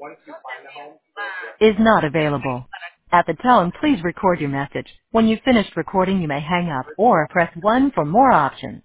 is not available. At the tone, please record your message. When you've finished recording, you may hang up or press 1 for more options.